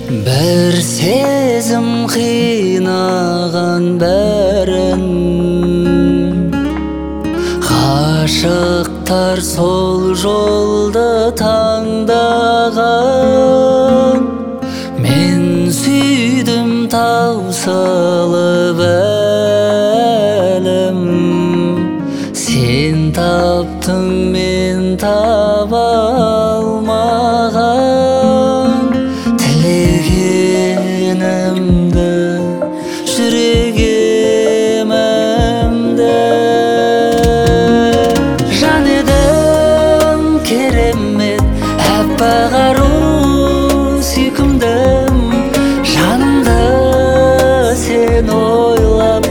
Бір сезім қинаған бәрін, ғашықтар сол жолды таңдаған. Мен сүйдім таусылып әлім, сен таптың мен таба алмаған. Тілегенімді жүрегімді, жан едім керемет аппақ ару сүйкімдім. Жанымда сен ойлап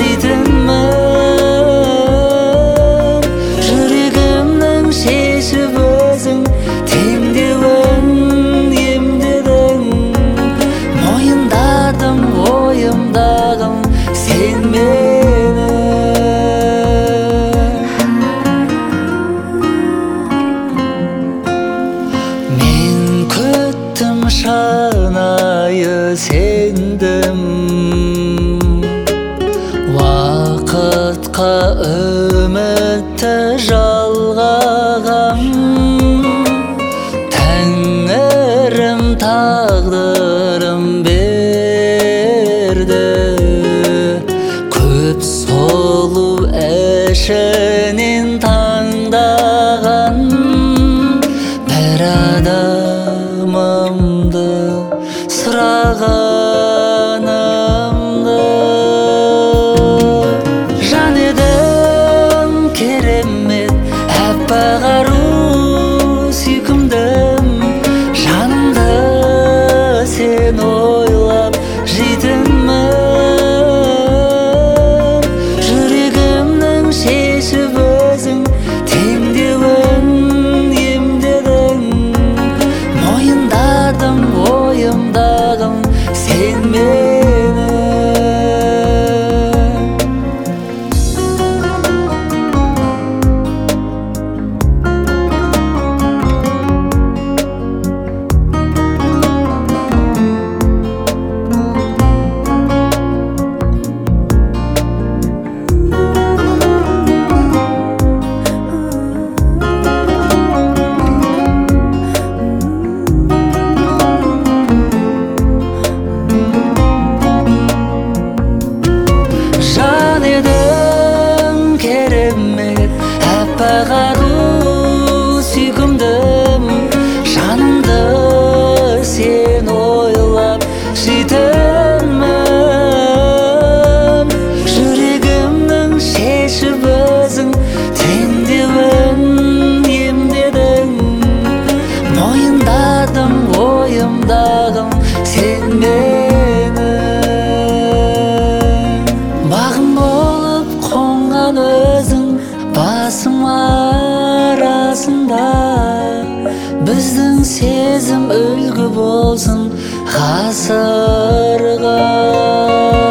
жейтінмін, жүрегімнің шешіп өзің теңдеуін емдедің. Мойындадым ойымдағым сен мені. Мен күттім шынайы сендім, уақытқа үмітті жалғағам. Тәңірім тағдырым берді, көп солу ішінен таңдаған. Бір адамымды сұрағанымды, жан едім керемет аппақ ару сүйкімдім. Жанымда сен ойлап жейтінмін, жүрегімнің шешіп өзің теңдеуін емдедің. Мойындадым ойымдағым сен мені. Жан едім керемет аппақ ару сүйкімдім. Жанымда сен ойлап жейтінмін, жүрегімнің шешіп өзің теңдеуін емдедің. Мойындадым ойымдағым сен мені. Бағым болып қонған өзің басым арасында, біздің сезім үлгі болсын ғасырға.